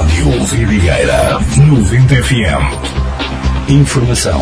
Rádio Vidigueira 90 FM. Informação.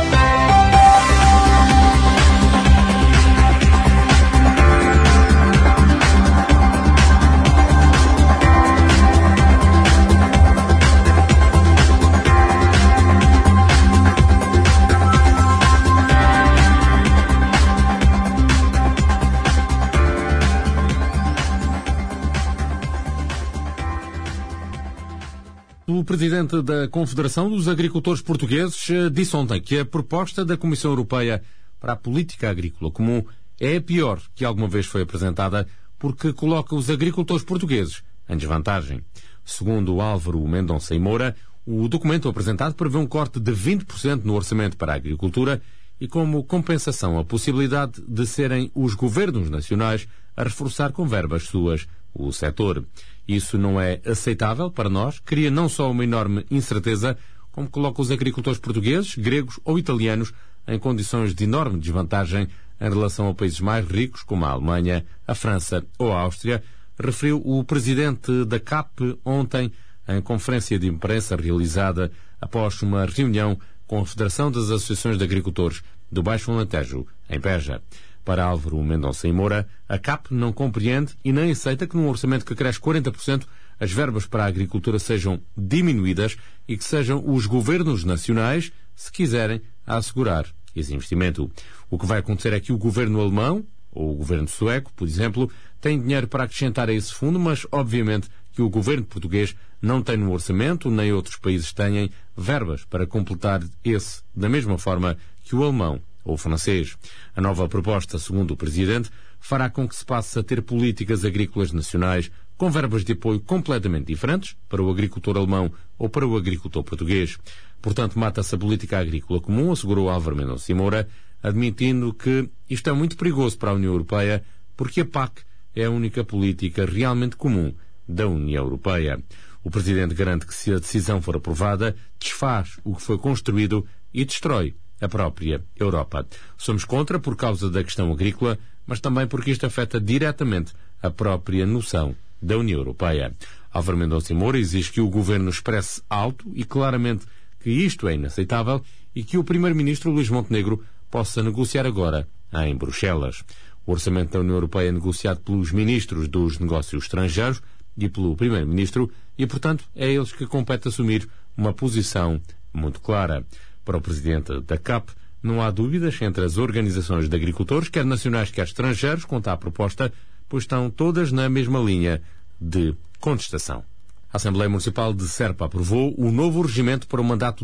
O presidente da Confederação dos Agricultores Portugueses disse ontem que a proposta da Comissão Europeia para a Política Agrícola Comum é a pior que alguma vez foi apresentada porque coloca os agricultores portugueses em desvantagem. Segundo Álvaro Mendonça e Moura, o documento apresentado prevê um corte de 20% no orçamento para a agricultura e como compensação a possibilidade de serem os governos nacionais a reforçar com verbas suas o setor. Isso não é aceitável para nós, cria não só uma enorme incerteza, como coloca os agricultores portugueses, gregos ou italianos em condições de enorme desvantagem em relação a países mais ricos, como a Alemanha, a França ou a Áustria, referiu o presidente da CAP ontem em conferência de imprensa realizada após uma reunião com a Federação das Associações de Agricultores do Baixo Alentejo, em Beja. Para Álvaro Mendonça e Moura, a CAP não compreende e nem aceita que num orçamento que cresce 40% as verbas para a agricultura sejam diminuídas e que sejam os governos nacionais, se quiserem, a assegurar esse investimento. O que vai acontecer é que o governo alemão, ou o governo sueco, por exemplo, tem dinheiro para acrescentar a esse fundo, mas obviamente que o governo português não tem no orçamento, nem outros países têm, verbas para completar esse, da mesma forma que o alemão ou francês. A nova proposta, segundo o Presidente, fará com que se passe a ter políticas agrícolas nacionais com verbas de apoio completamente diferentes para o agricultor alemão ou para o agricultor português. Portanto, mata-se a política agrícola comum, assegurou Álvaro Mendonça e Moura, admitindo que isto é muito perigoso para a União Europeia porque a PAC é a única política realmente comum da União Europeia. O Presidente garante que se a decisão for aprovada, desfaz o que foi construído e destrói a própria Europa. Somos contra por causa da questão agrícola, mas também porque isto afeta diretamente a própria noção da União Europeia. Álvaro Mendonça e Moura exige que o Governo expresse alto e claramente que isto é inaceitável e que o Primeiro-Ministro Luís Montenegro possa negociar agora em Bruxelas. O orçamento da União Europeia é negociado pelos Ministros dos Negócios Estrangeiros e pelo Primeiro-Ministro e, portanto, é a eles que compete assumir uma posição muito clara. Para o Presidente da CAP, não há dúvidas entre as organizações de agricultores, quer nacionais, quer estrangeiros, quanto à proposta, pois estão todas na mesma linha de contestação. A Assembleia Municipal de Serpa aprovou o novo regimento para o mandato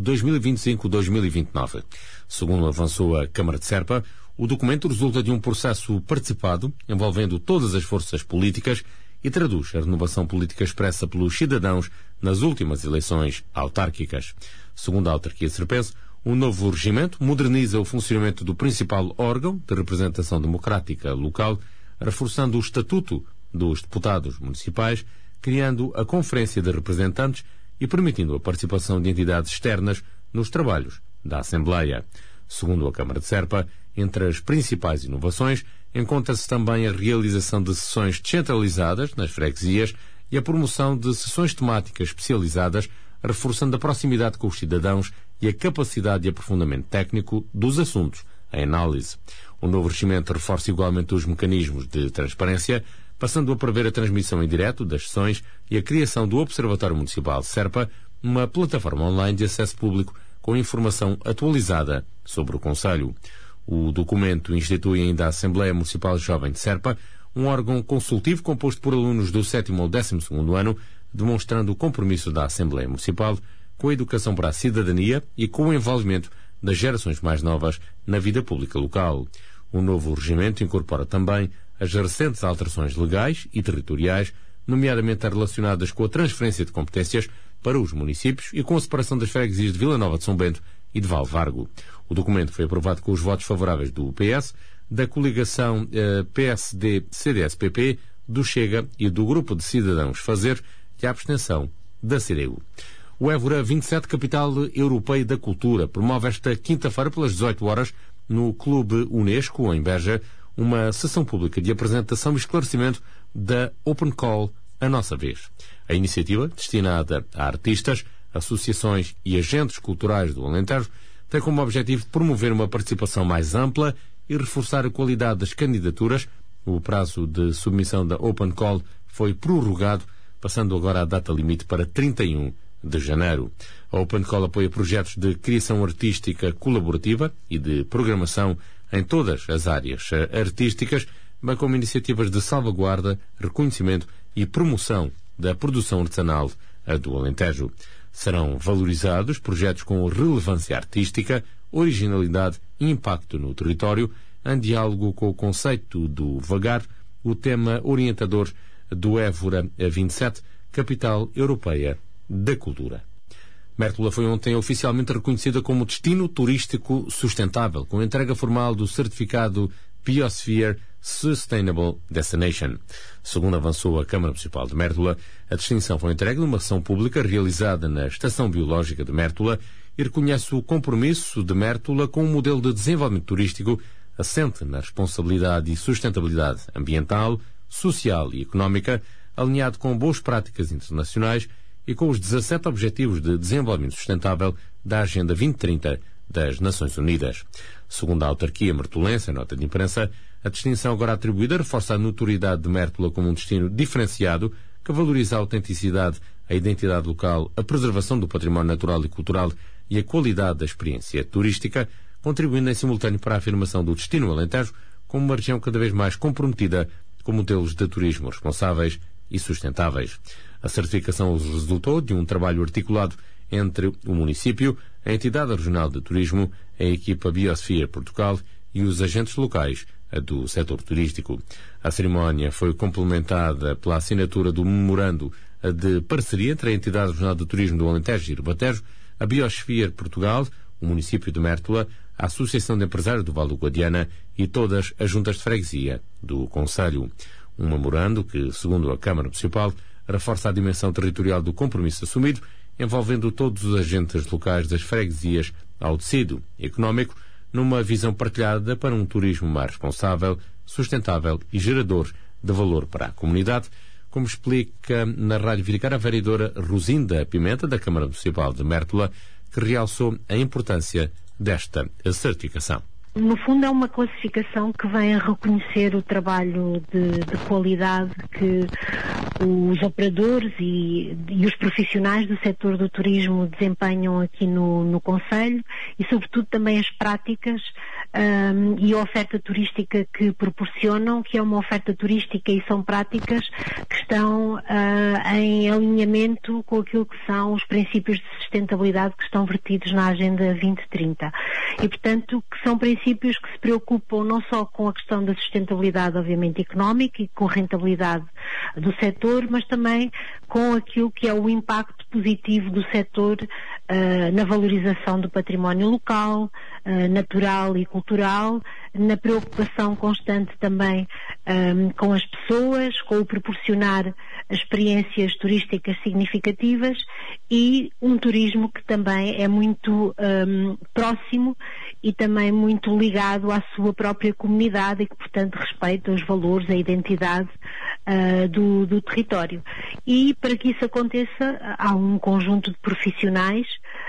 2025-2029. Segundo avançou a Câmara de Serpa, o documento resulta de um processo participado, envolvendo todas as forças políticas e traduz a renovação política expressa pelos cidadãos nas últimas eleições autárquicas. Segundo a autarquia serpense, o novo regimento moderniza o funcionamento do principal órgão de representação democrática local, reforçando o estatuto dos deputados municipais, criando a Conferência de Representantes e permitindo a participação de entidades externas nos trabalhos da Assembleia. Segundo a Câmara de Serpa, entre as principais inovações, encontra-se também a realização de sessões descentralizadas nas freguesias e a promoção de sessões temáticas especializadas, reforçando a proximidade com os cidadãos e a capacidade de aprofundamento técnico dos assuntos em análise. O novo regimento reforça igualmente os mecanismos de transparência, passando a prever a transmissão em direto das sessões e a criação do Observatório Municipal de Serpa, uma plataforma online de acesso público com informação atualizada sobre o Conselho. O documento institui ainda a Assembleia Municipal Jovem de Serpa, um órgão consultivo composto por alunos do 7º ao 12º ano, demonstrando o compromisso da Assembleia Municipal com a educação para a cidadania e com o envolvimento das gerações mais novas na vida pública local. O novo regimento incorpora também as recentes alterações legais e territoriais, nomeadamente relacionadas com a transferência de competências para os municípios e com a separação das freguesias de Vila Nova de São Bento e de Valvargo. O documento foi aprovado com os votos favoráveis do PS, da coligação PSD-CDS-PP, do Chega e do Grupo de Cidadãos Fazer e a abstenção da CDU. O Évora 27, capital europeia da cultura, promove esta quinta-feira pelas 18 horas no Clube Unesco, em Beja, uma sessão pública de apresentação e esclarecimento da Open Call A Nossa Vez. A iniciativa, destinada a artistas, associações e agentes culturais do Alentejo, tem como objetivo promover uma participação mais ampla e reforçar a qualidade das candidaturas. O prazo de submissão da Open Call foi prorrogado, passando agora a data limite para 31 de janeiro. A Open Call apoia projetos de criação artística colaborativa e de programação em todas as áreas artísticas, bem como iniciativas de salvaguarda, reconhecimento e promoção da produção artesanal do Alentejo. Serão valorizados projetos com relevância artística, originalidade e impacto no território, em diálogo com o conceito do Vagar, o tema orientador do Évora 27, Capital Europeia da Cultura. Mértola foi ontem oficialmente reconhecida como destino turístico sustentável, com a entrega formal do certificado Biosphere Sustainable Destination. Segundo avançou a Câmara Municipal de Mértola, a distinção foi entregue numa ação pública realizada na Estação Biológica de Mértola e reconhece o compromisso de Mértola com um modelo de desenvolvimento turístico assente na responsabilidade e sustentabilidade ambiental, social e económica, alinhado com boas práticas internacionais e com os 17 Objetivos de Desenvolvimento Sustentável da Agenda 2030 das Nações Unidas. Segundo a autarquia mertolense, a nota de imprensa, a distinção agora atribuída reforça a notoriedade de Mértola como um destino diferenciado que valoriza a autenticidade, a identidade local, a preservação do património natural e cultural e a qualidade da experiência turística, contribuindo em simultâneo para a afirmação do destino Alentejo como uma região cada vez mais comprometida com modelos de turismo responsáveis e sustentáveis. A certificação resultou de um trabalho articulado entre o município, a entidade regional de turismo, a equipa Biosphere Portugal e os agentes locais do setor turístico. A cerimónia foi complementada pela assinatura do memorando de parceria entre a entidade regional de turismo do Alentejo e Ribatejo, a Biosphere Portugal, o município de Mértola, a Associação de Empresários do Vale do Guadiana e todas as juntas de freguesia do concelho. Um memorando que, segundo a Câmara Municipal, reforça a dimensão territorial do compromisso assumido, envolvendo todos os agentes locais das freguesias ao tecido económico, numa visão partilhada para um turismo mais responsável, sustentável e gerador de valor para a comunidade, como explica na Rádio Viricara a vereadora Rosinda Pimenta, da Câmara Municipal de Mértola, que realçou a importância desta certificação. No fundo é uma classificação que vem a reconhecer o trabalho de qualidade que os operadores e os profissionais do setor do turismo desempenham aqui no concelho e sobretudo também as práticas e a oferta turística que proporcionam, que é uma oferta turística e são práticas que estão em alinhamento com aquilo que são os princípios de sustentabilidade que estão vertidos na Agenda 2030 e portanto que são princípios que se preocupam não só com a questão da sustentabilidade, obviamente, económica e com a rentabilidade do setor, mas também com aquilo que é o impacto positivo do setor na valorização do património local, natural e cultural, na preocupação constante também com as pessoas, com o proporcionar experiências turísticas significativas e um turismo que também é muito próximo e também muito ligado à sua própria comunidade e que, portanto, respeita os valores, a identidade do território. E para que isso aconteça, há um conjunto de profissionais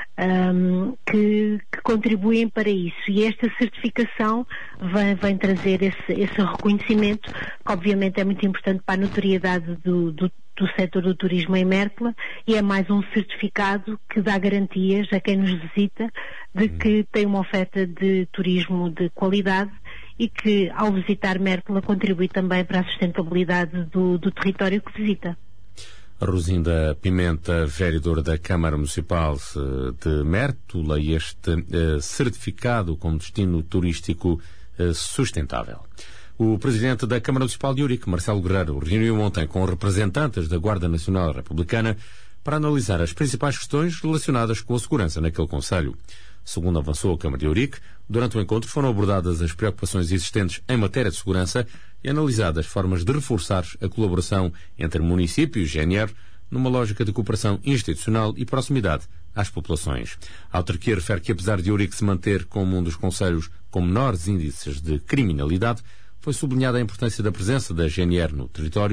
que contribuem para isso. E esta certificação vem trazer esse reconhecimento, que obviamente é muito importante para a notoriedade do setor do turismo em Mértola e é mais um certificado que dá garantias a quem nos visita de que tem uma oferta de turismo de qualidade e que, ao visitar Mértola, contribui também para a sustentabilidade do território que visita. Rosinda Pimenta, vereadora da Câmara Municipal de Mértola, e este certificado como destino turístico sustentável. O presidente da Câmara Municipal de Ourique, Marcelo Guerreiro, reuniu ontem com representantes da Guarda Nacional Republicana para analisar as principais questões relacionadas com a segurança naquele concelho. Segundo avançou a Câmara de Ourique, durante o encontro foram abordadas as preocupações existentes em matéria de segurança e analisadas formas de reforçar a colaboração entre município e GNR numa lógica de cooperação institucional e proximidade às populações. A autarquia refere que, apesar de Ourique se manter como um dos concelhos com menores índices de criminalidade, foi sublinhada a importância da presença da GNR no território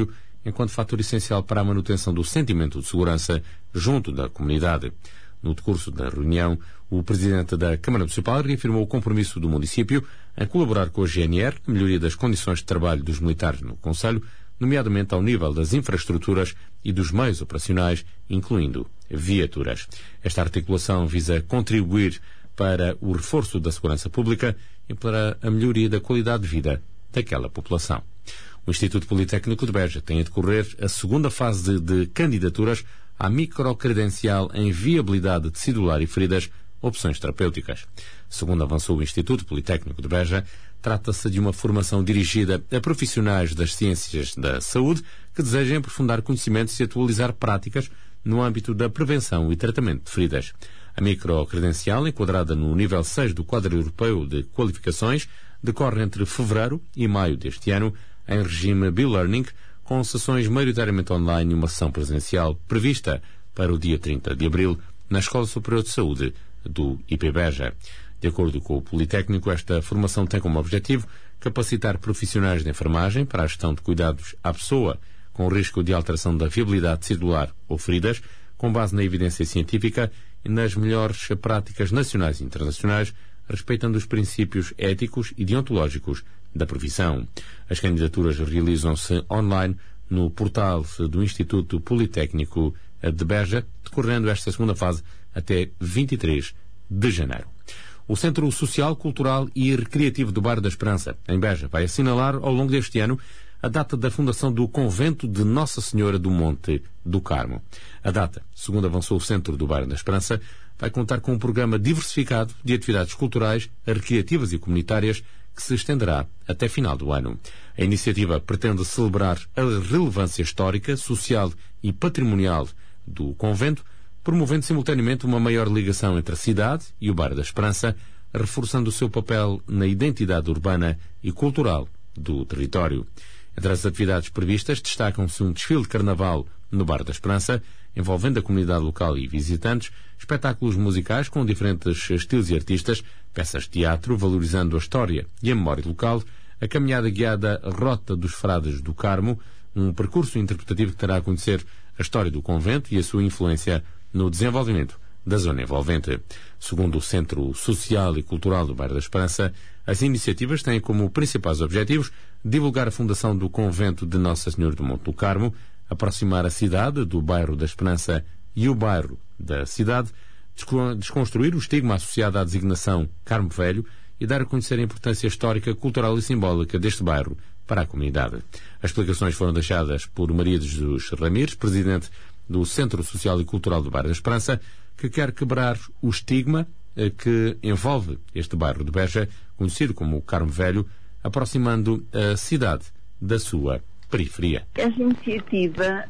enquanto fator essencial para a manutenção do sentimento de segurança junto da comunidade. No decurso da reunião, o presidente da Câmara Municipal reafirmou o compromisso do município em colaborar com a GNR na melhoria das condições de trabalho dos militares no concelho, nomeadamente ao nível das infraestruturas e dos meios operacionais, incluindo viaturas. Esta articulação visa contribuir para o reforço da segurança pública e para a melhoria da qualidade de vida daquela população. O Instituto Politécnico de Beja tem a decorrer a segunda fase de candidaturas à microcredencial em viabilidade tecidular e feridas, opções terapêuticas. Segundo avançou o Instituto Politécnico de Beja, trata-se de uma formação dirigida a profissionais das ciências da saúde que desejem aprofundar conhecimentos e atualizar práticas no âmbito da prevenção e tratamento de feridas. A microcredencial, enquadrada no nível 6 do quadro europeu de qualificações, decorre entre fevereiro e maio deste ano, em regime B-Learning, com sessões maioritariamente online e uma sessão presencial prevista para o dia 30 de abril na Escola Superior de Saúde do IP Beja. De acordo com o Politécnico, esta formação tem como objetivo capacitar profissionais de enfermagem para a gestão de cuidados à pessoa com risco de alteração da viabilidade celular ou feridas, com base na evidência científica e nas melhores práticas nacionais e internacionais, respeitando os princípios éticos e deontológicos da profissão. As candidaturas realizam-se online no portal do Instituto Politécnico de Beja, decorrendo esta segunda fase até 23 de janeiro. O Centro Social, Cultural e Recreativo do Bairro da Esperança, em Beja, vai assinalar ao longo deste ano a data da fundação do Convento de Nossa Senhora do Monte do Carmo. A data, segundo avançou o Centro do Bairro da Esperança, vai contar com um programa diversificado de atividades culturais, recreativas e comunitárias que se estenderá até final do ano. A iniciativa pretende celebrar a relevância histórica, social e patrimonial do convento, promovendo simultaneamente uma maior ligação entre a cidade e o Bairro da Esperança, reforçando o seu papel na identidade urbana e cultural do território. Entre as atividades previstas destacam-se um desfile de carnaval no Bairro da Esperança, envolvendo a comunidade local e visitantes, espetáculos musicais com diferentes estilos e artistas, peças de teatro valorizando a história e a memória local, a caminhada guiada Rota dos Frades do Carmo, um percurso interpretativo que terá a conhecer a história do convento e a sua influência no desenvolvimento da zona envolvente. Segundo o Centro Social e Cultural do Bairro da Esperança, as iniciativas têm como principais objetivos divulgar a fundação do Convento de Nossa Senhora do Monte do Carmo, aproximar a cidade do Bairro da Esperança e o bairro da cidade, desconstruir o estigma associado à designação Carmo Velho e dar a conhecer a importância histórica, cultural e simbólica deste bairro para a comunidade. As explicações foram deixadas por Maria de Jesus Ramires, presidente do Centro Social e Cultural do Bairro da Esperança, que quer quebrar o estigma que envolve este bairro de Beja, conhecido como o Carmo Velho, aproximando a cidade da sua periferia. Esta iniciativa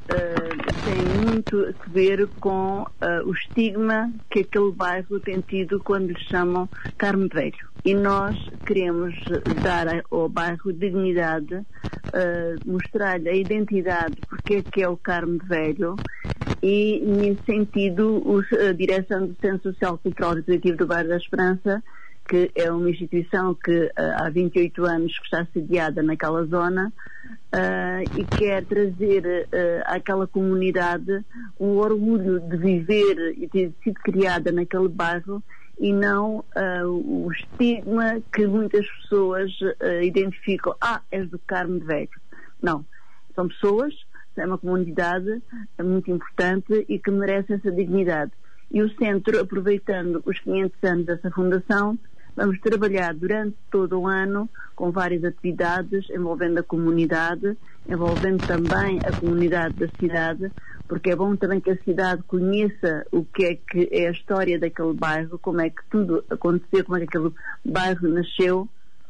tem muito a ver com o estigma que aquele bairro tem tido quando lhe chamam Carmo Velho. E nós queremos dar ao bairro dignidade, mostrar-lhe a identidade, porque é que é o Carmo Velho, e nesse sentido a direção do Centro Social, Cultural e Recreativo do Bairro da Esperança, que é uma instituição que há 28 anos que está sediada naquela zona, e quer trazer àquela comunidade um orgulho de viver e ter sido criada naquele bairro, e não o estigma que muitas pessoas identificam: és do Carmo Velho. Não, são pessoas, é uma comunidade muito importante e que merece essa dignidade. E o centro, aproveitando os 500 anos dessa fundação, vamos trabalhar durante todo o ano com várias atividades envolvendo a comunidade, envolvendo também a comunidade da cidade, porque é bom também que a cidade conheça o que é a história daquele bairro, como é que tudo aconteceu, como é que aquele bairro nasceu.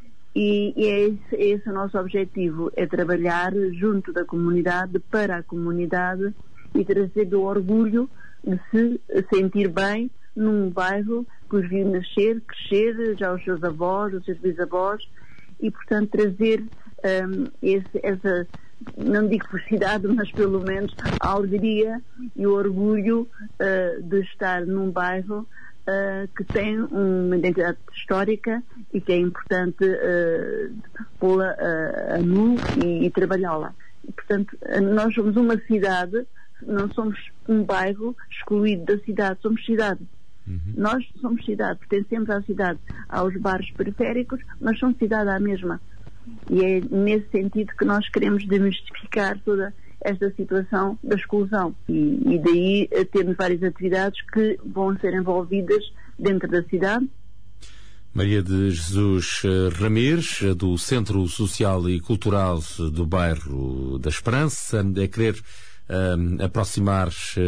E é esse o nosso objetivo, é trabalhar junto da comunidade, para a comunidade, e trazer o orgulho de se sentir bem num bairro que os viu nascer, crescer, já os seus avós, os seus bisavós, e portanto trazer essa, não digo felicidade, mas pelo menos a alegria e o orgulho de estar num bairro que tem uma identidade histórica e que é importante pô-la a nu e trabalhá-la. Portanto, nós somos uma cidade, não somos um bairro excluído da cidade, somos cidade. Nós somos cidade, pertencemos à cidade, aos bairros periféricos, mas somos cidade à mesma. E é nesse sentido que nós queremos desmistificar toda esta situação da exclusão. E daí temos várias atividades que vão ser envolvidas dentro da cidade. Maria de Jesus Ramires, do Centro Social e Cultural do bairro da Esperança, a querer aproximar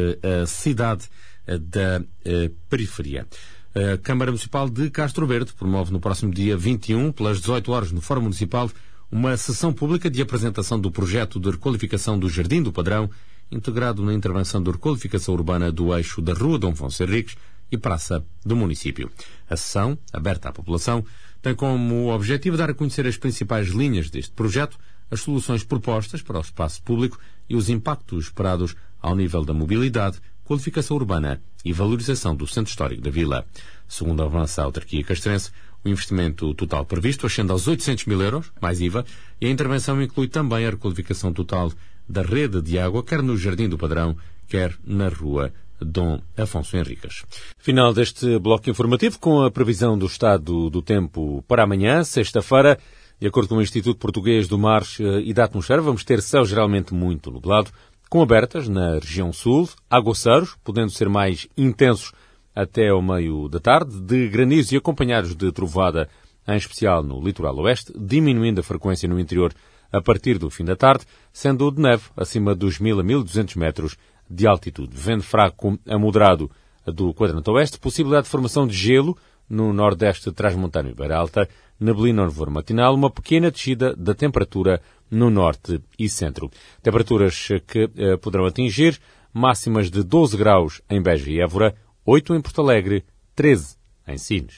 a cidade da periferia. A Câmara Municipal de Castro Verde promove no próximo dia 21, pelas 18 horas, no Fórum Municipal, uma sessão pública de apresentação do projeto de requalificação do Jardim do Padrão, integrado na intervenção de requalificação urbana do eixo da Rua Dom Afonso Henriques e Praça do município. A sessão, aberta à população, tem como objetivo dar a conhecer as principais linhas deste projeto, as soluções propostas para o espaço público e os impactos esperados ao nível da mobilidade, qualificação urbana e valorização do centro histórico da vila. Segundo avança a autarquia castrense, o investimento total previsto ascende aos 800 mil euros, mais IVA, e a intervenção inclui também a requalificação total da rede de água, quer no Jardim do Padrão, quer na Rua Dom Afonso Henriques. Final deste bloco informativo com a previsão do estado do tempo para amanhã, sexta-feira. De acordo com o Instituto Português do Mar e da Atmosfera, vamos ter céu geralmente muito nublado, com abertas na região sul, aguaceiros, podendo ser mais intensos até ao meio da tarde, de granizos e acompanhados de trovoada, em especial no litoral oeste, diminuindo a frequência no interior a partir do fim da tarde, sendo de neve acima dos 1.000 a 1.200 metros de altitude. Vento fraco a moderado do quadrante oeste, possibilidade de formação de gelo no nordeste transmontano e Beira Alta, neblina no nevoeiro matinal, uma pequena descida da temperatura no norte e centro. Temperaturas que poderão atingir máximas de 12 graus em Beja e Évora, 8 em Porto Alegre, 13 em Sines.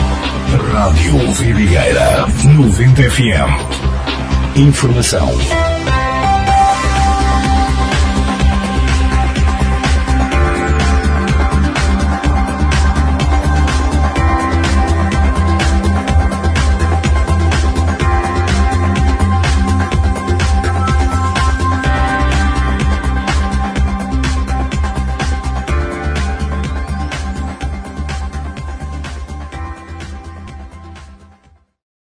Rádio Vidigueira 90 FM. Informação